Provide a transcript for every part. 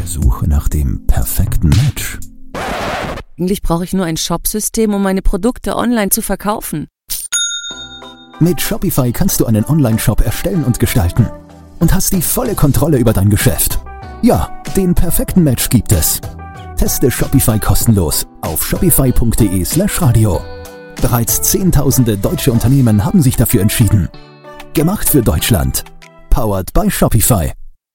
Suche nach dem perfekten Match? Eigentlich brauche ich nur ein Shopsystem, um meine Produkte online zu verkaufen. Mit Shopify kannst du einen Online-Shop erstellen und gestalten und hast die volle Kontrolle über dein Geschäft. Ja, den perfekten Match gibt es. Teste Shopify kostenlos auf shopify.de/radio. Bereits Zehntausende deutsche Unternehmen haben sich dafür entschieden. Gemacht für Deutschland. Powered by Shopify.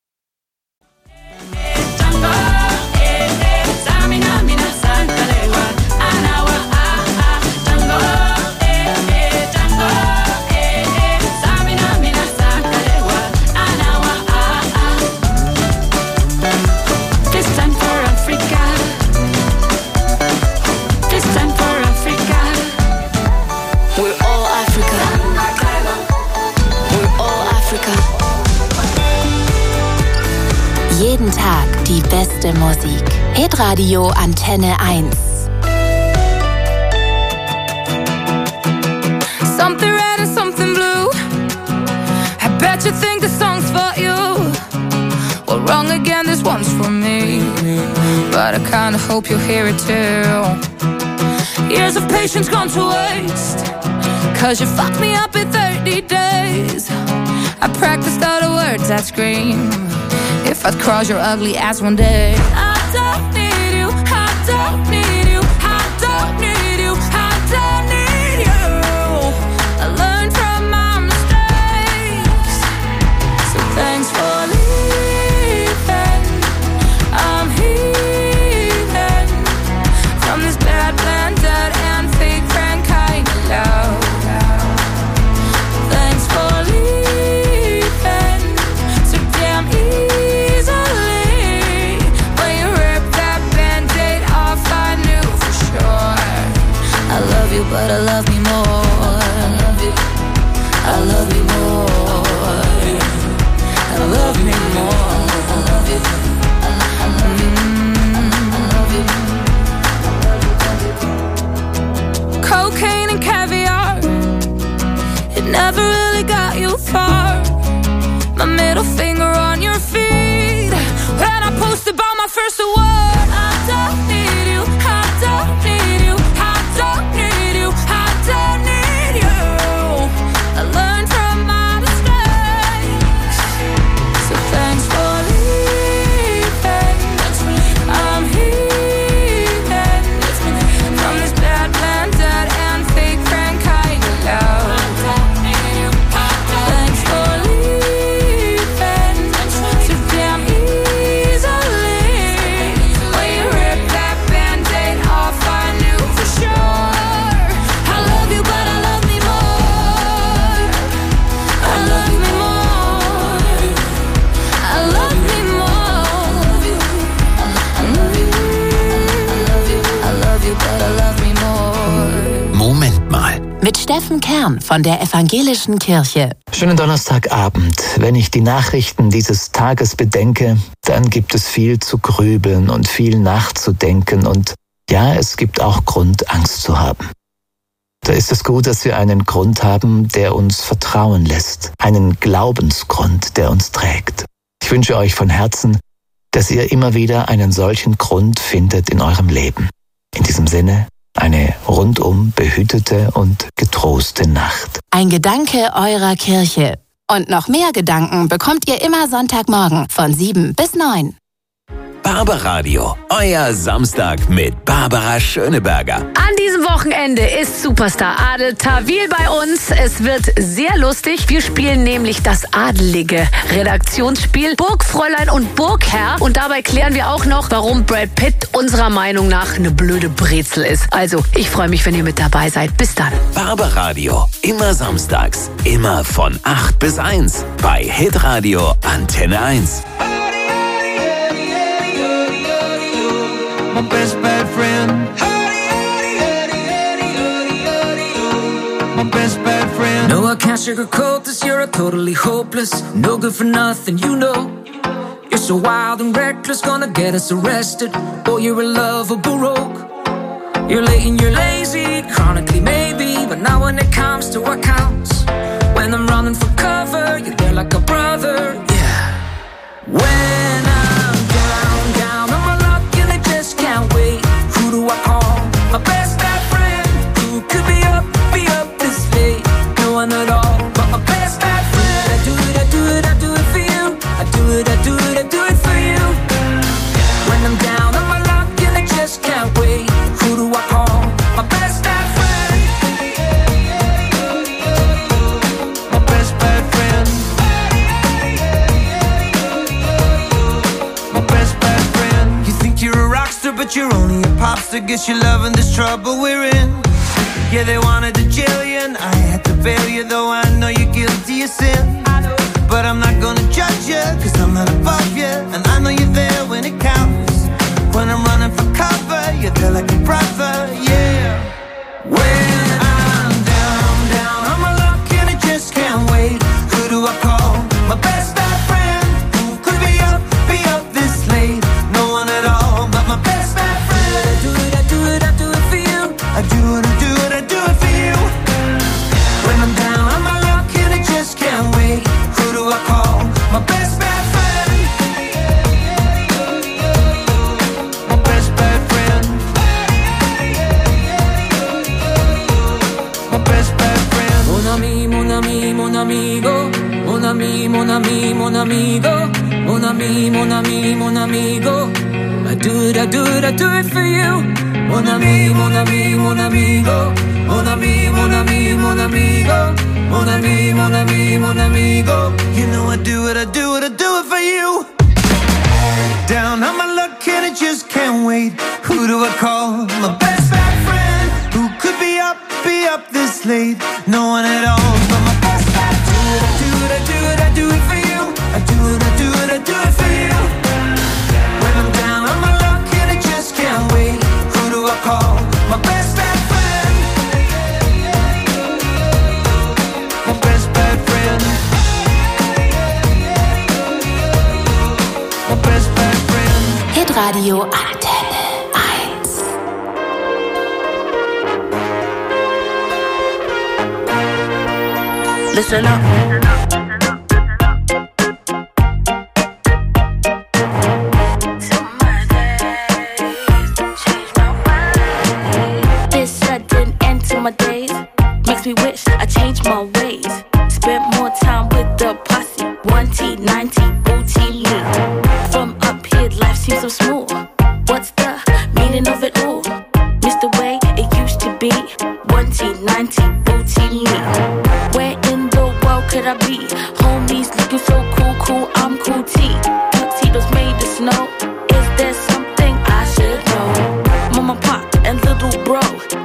Jeden Tag die beste Musik. Hitradio Antenne 1. Something red and something blue. I bet you think the song's for you. Well, wrong again, this one's for me. But I kinda hope you'll hear it too. Years of patience gone to waste. 'Cause you fucked me up in 30 days. I practiced all the words I'd scream if I'd cross your ugly ass one day. I don't need you, I don't need you, I don't need you, I don't need you. I learned from my mistakes, so thanks for leaving. I'm healing from this bad, blended and fake friend kind of love. Thanks for leaving so damn easily. When you ripped that Band-Aid off, I knew for sure. I love you, but I love me more. I love you more. I love me more. I love you. I love you. Cocaine and caviar, it never really got you far. My middle finger on your feet when I posted about my first award. I don't need you, I don't need you, I don't need you, I don't need you. I learned from my mistakes, so thanks for leaving. I'm healing from this bad, blended and fake friend kind of love. Thanks for leaving so damn easily. When you ripped that Band-Aid off, I knew for sure. I love you, but I love me more. I love me more. I love me more. I love you. I love you, but I love me more. Moment mal. Mit Steffen Kern von der Evangelischen Kirche. Schönen Donnerstagabend. Wenn ich die Nachrichten dieses Tages bedenke, dann gibt es viel zu grübeln und viel nachzudenken und ja, es gibt auch Grund, Angst zu haben. Da ist es gut, dass wir einen Grund haben, der uns vertrauen lässt, einen Glaubensgrund, der uns trägt. Ich wünsche euch von Herzen, dass ihr immer wieder einen solchen Grund findet in eurem Leben. In diesem Sinne, eine rundum behütete und getroste Nacht. Ein Gedanke eurer Kirche. Und noch mehr Gedanken bekommt ihr immer Sonntagmorgen von 7 bis 9. Barbaradio, euer Samstag mit Barbara Schöneberger. An diesem Wochenende ist Superstar Adel Tawil bei uns. Es wird sehr lustig. Wir spielen nämlich das adelige Redaktionsspiel Burgfräulein und Burgherr. Und dabei klären wir auch noch, warum Brad Pitt unserer Meinung nach eine blöde Brezel ist. Also, ich freue mich, wenn ihr mit dabei seid. Bis dann. Barbaradio, immer samstags, immer von 8 bis 1 bei Hitradio Antenne 1. My best bad friend. My best bad friend. No, I can't sugarcoat this. You're totally hopeless. No good for nothing, you know. You're so wild and reckless, gonna get us arrested. Oh, you're a lovable rogue. You're late and you're lazy, chronically maybe. But now when it comes to what counts, when I'm running for cover, you're there like a brother. Yeah. When I'm down, down. do it for you. When I'm down on my luck and I just can't wait, who do I call? My best bad friend. My best bad friend. My best bad friend. You think you're a rock star, but you're only a pop star. Guess you're loving this trouble we're in. Yeah, they wanted to jail you and I had to bail you, though I know you're guilty of sin. But I'm not gonna judge you, cause I'm not above you, and I know you're there when it counts. When I'm running for cover, you're there like a brother, yeah. When I'm down on my luck and I just can't wait, who do I call? My best bad friend, who could be up this late? No one at all but my best bad friend. I do it for you. I do it for you. When I'm down on my luck and I just can't wait, who do I call? My best bad friend. My best bad friend. My best bad friend. Mon ami, mon ami, mon amigo. Mon ami, mon ami, mon amigo. Mon ami, mon ami, mon amigo. I do it for you. Mon ami, mon ami, mon amigo. Mon ami, mon ami, mon amigo. Mon ami, mon ami, mon amigo. You know I do it for you. Down on my luck and I just can't wait. Who do I call? My best bad friend. Who could be up this late? No one at all but my best bad friend. I do it for you. I do it for you. When I'm down on my luck and I just can't wait, who do I call? My best bad friend. My best bad friend. My best bad friend. Hitradio Antenne 1. Listen up. My days makes me wish I changed my ways. Spent more time with the posse. 1T, 90, booty me. From up here, life seems so smooth. What's the meaning of it all? Miss the way it used to be. 1T, 90, booty me. Where in the world could I be? Homies looking so cool, I'm cool T. Tuxedos made of snow. Is there something I should know? Mama, pop, and little bro.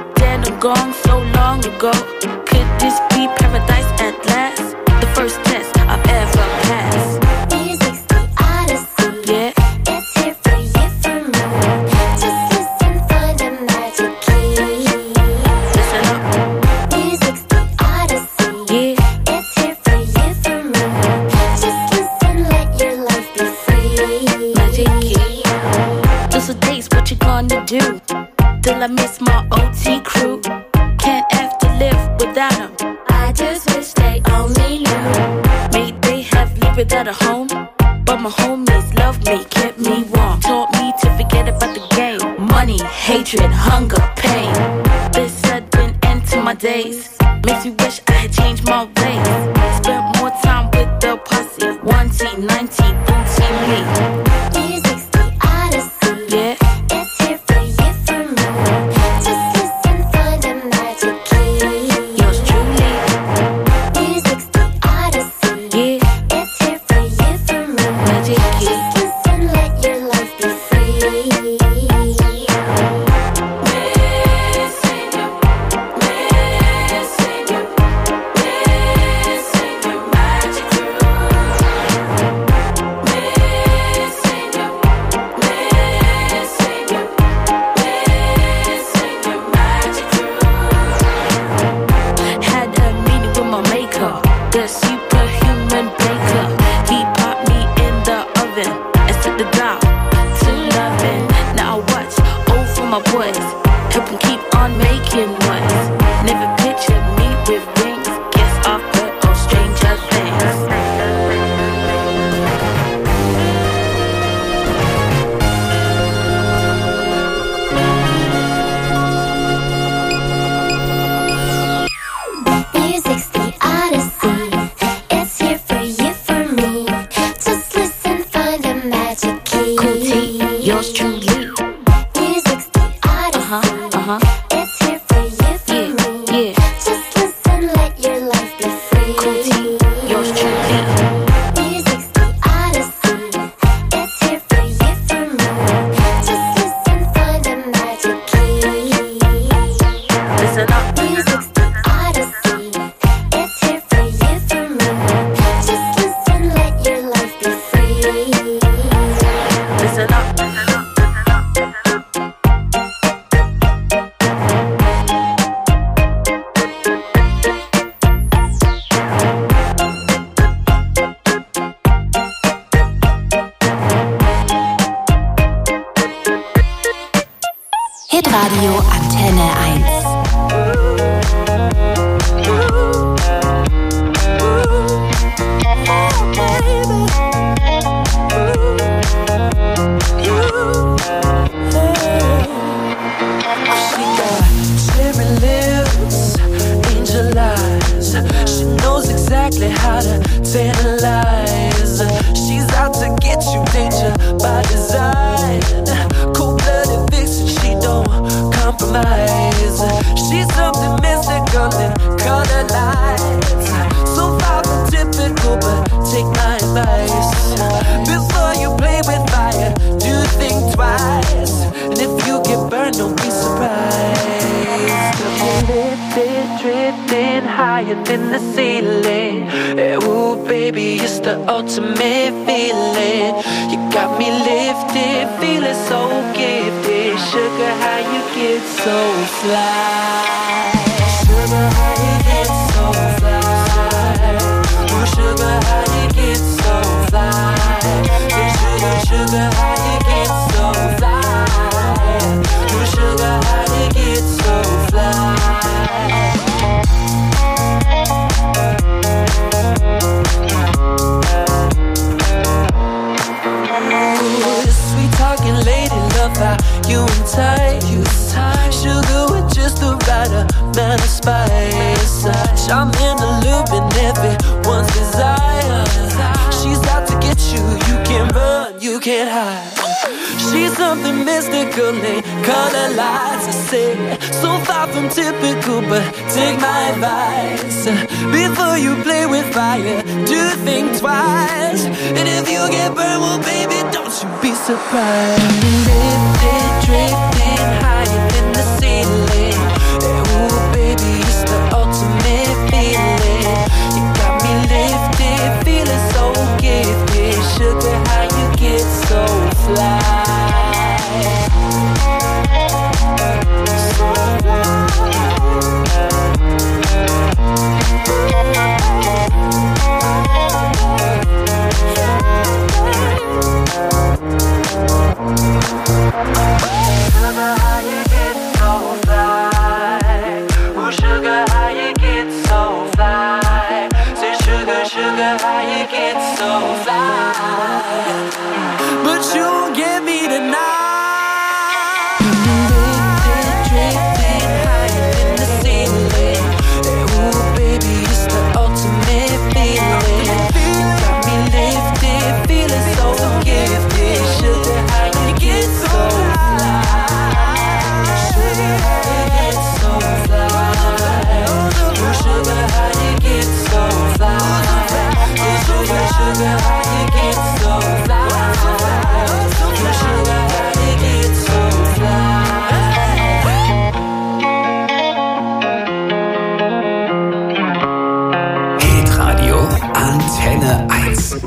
Gone so long ago. Could this be paradise at last? The first test I've ever passed. Music's the odyssey. Yeah. It's here for you, for me. Just listen for the magic key. Listen up. Music's the odyssey. Yeah. It's here for you, for me. Just listen, let your life be free. Magic key. Those are days, what you gonna do? Till I miss my OT crew. Can't have to live without them. I just wish they only knew. May they have lived without a home, but my homies loved me, kept me warm. Taught me to forget about the game. Money, hatred, hunger, pain. This sudden end to my days makes me wish I had changed my ways. Spent more time with the posse. 1T, 90, booty me. Music's the odyssey. Yeah. It's here for you, for me. Just listen, find magic key. Cool T, yours truly. Music's the odyssey. It's here for you, for me. Just listen, let your life be free. Cool T, yours truly. Music's the odyssey. It's here for you, for me. Just listen, find a magic key. Listen up. Music's the odyssey. It's here for you, for me. Just listen, let your life be free. Listen up. Hitradio Antenne 1. She got cherry lips, angel eyes. She knows exactly how to tantalize. She's out to get you, danger by design. Cold-blooded vixen, she don't compromise. She's something mystical in color lights. So far from typical, but take my advice. Before you play with fire, do think twice. And if you get burned, don't be surprised. Lifted, drifting higher than the ceiling. Ooh, baby, it's the ultimate feeling. You got me lifted, feeling so gifted. Sugar, how you get so fly? Sugar, how you get so fly? Ooh, sugar, how you get so fly? Hey, sugar, sugar, how you get so fly? Ooh, sugar, how you get so fly? Sweet talking lady, love how you entice. Sugar with just the right amount of spice. Charming, alluring, everyone's desire. She's out to get you, you can't run, you can't hide. She's something mystical in color lights. I say, so far from typical, but take my advice. Before you play with fire, do think twice. And if you get burned, well, baby, don't you be surprised. Lifted, drifting higher than the ceiling. Ooh, baby, it's the ultimate feeling. You got me lifted, feeling so gifted. Sugar, how you get so fly? But you won't get me tonight. Lifted, drifting higher than the ceiling. Ooh, baby, it's the ultimate feeling. You got me lifted, feeling so gifted. Sugar, how you get so fly? Sugar, how you get so fly? Ooh, sugar, how you get so fly? Sugar, sugar, how you get so fly? Sugar, how you get so fly? Hitradio Antenne 1.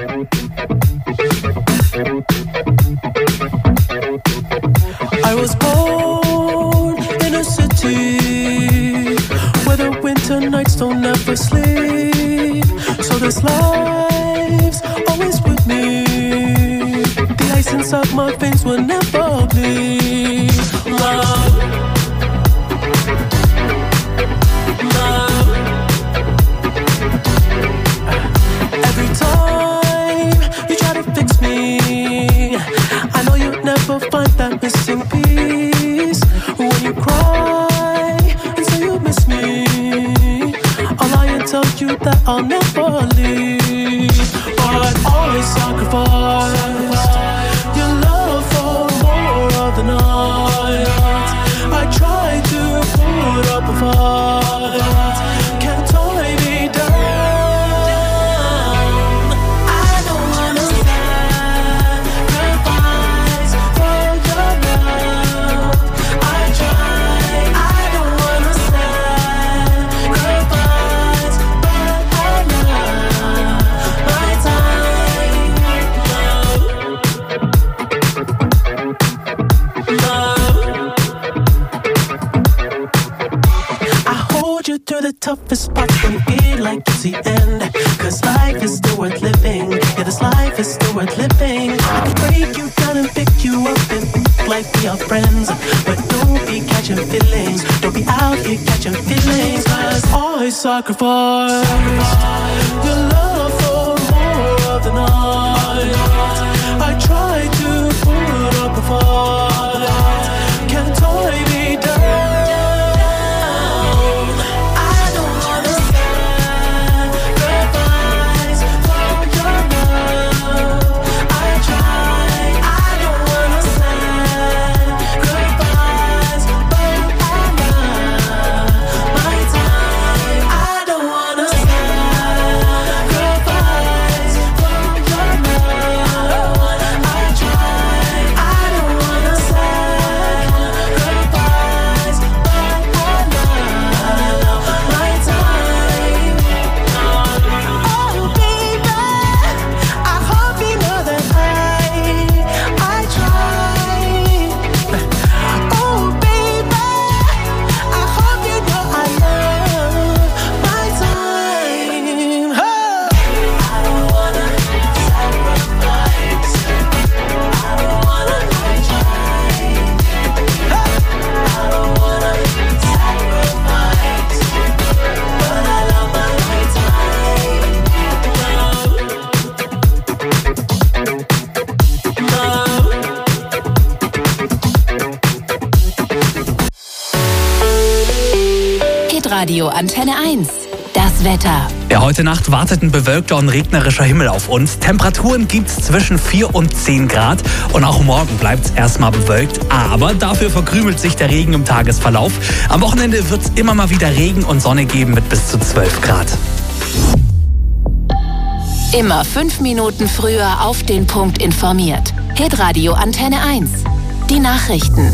I was born in a city where the winter nights don't ever sleep. So this life's always with me. The ice inside my veins will never bleed. Love, love. Every time you try to fix me, I know you'll never find that missing piece. When you cry and say you miss me, I'll lie and tell you that I'll never leave. But always sacrifice toughest parts when you feel like it's the end. Cause life is still worth living. Yeah, this life is still worth living. I can break you down and pick you up and like we are friends. But don't be catching feelings. Don't be out here catching feelings. Cause I sacrifice your love for more of the night. I try to put up a fight. Can't tie me down. Radio Antenne 1. Das Wetter. Ja, heute Nacht wartet ein bewölkter und regnerischer Himmel auf uns. Temperaturen gibt es zwischen 4 und 10 Grad. Und auch morgen bleibt es erstmal bewölkt. Aber dafür verkrümelt sich der Regen im Tagesverlauf. Am Wochenende wird es immer mal wieder Regen und Sonne geben mit bis zu 12 Grad. Immer 5 Minuten früher auf den Punkt informiert. Hitradio Antenne 1. Die Nachrichten.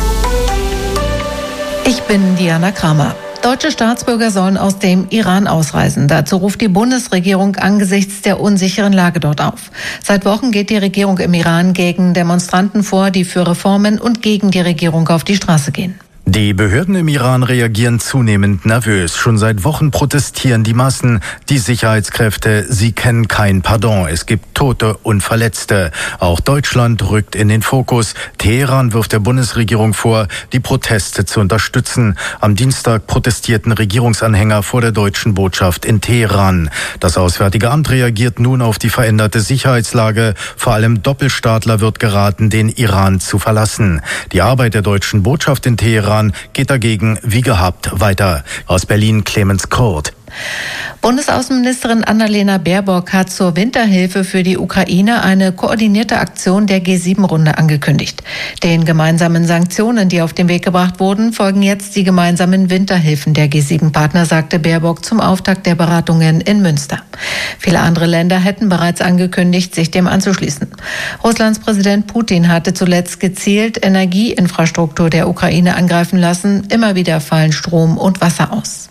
Ich bin Diana Kramer. Deutsche Staatsbürger sollen aus dem Iran ausreisen. Dazu ruft die Bundesregierung angesichts der unsicheren Lage dort auf. Seit Wochen geht die Regierung im Iran gegen Demonstranten vor, die für Reformen und gegen die Regierung auf die Straße gehen. Die Behörden im Iran reagieren zunehmend nervös. Schon seit Wochen protestieren die Massen. Die Sicherheitskräfte, sie kennen kein Pardon. Es gibt Tote und Verletzte. Auch Deutschland rückt in den Fokus. Teheran wirft der Bundesregierung vor, die Proteste zu unterstützen. Am Dienstag protestierten Regierungsanhänger vor der deutschen Botschaft in Teheran. Das Auswärtige Amt reagiert nun auf die veränderte Sicherheitslage. Vor allem Doppelstaatler wird geraten, den Iran zu verlassen. Die Arbeit der deutschen Botschaft in Teheran geht dagegen wie gehabt weiter. Aus Berlin Clemens Kurt. Bundesaußenministerin Annalena Baerbock hat zur Winterhilfe für die Ukraine eine koordinierte Aktion der G7-Runde angekündigt. Den gemeinsamen Sanktionen, die auf den Weg gebracht wurden, folgen jetzt die gemeinsamen Winterhilfen der G7-Partner, sagte Baerbock zum Auftakt der Beratungen in Münster. Viele andere Länder hätten bereits angekündigt, sich dem anzuschließen. Russlands Präsident Putin hatte zuletzt gezielt Energieinfrastruktur der Ukraine angreifen lassen. Immer wieder fallen Strom und Wasser aus.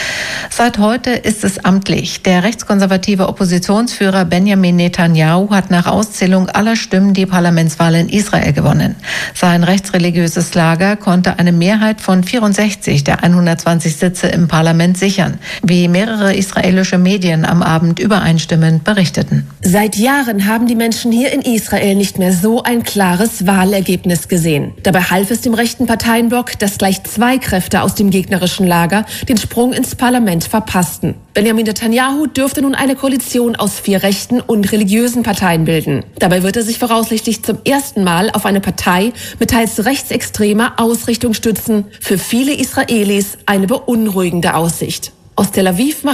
Seit heute ist es amtlich. Der rechtskonservative Oppositionsführer Benjamin Netanyahu hat nach Auszählung aller Stimmen die Parlamentswahl in Israel gewonnen. Sein rechtsreligiöses Lager konnte eine Mehrheit von 64 der 120 Sitze im Parlament sichern, wie mehrere israelische Medien am Abend übereinstimmend berichteten. Seit Jahren haben die Menschen hier in Israel nicht mehr so ein klares Wahlergebnis gesehen. Dabei half es dem rechten Parteienblock, dass gleich 2 Kräfte aus dem gegnerischen Lager den Sprung ins Parlament verpassten. Benjamin Netanyahu dürfte nun eine Koalition aus 4 rechten und religiösen Parteien bilden. Dabei wird er sich voraussichtlich zum ersten Mal auf eine Partei mit teils rechtsextremer Ausrichtung stützen. Für viele Israelis eine beunruhigende Aussicht. Aus Tel Aviv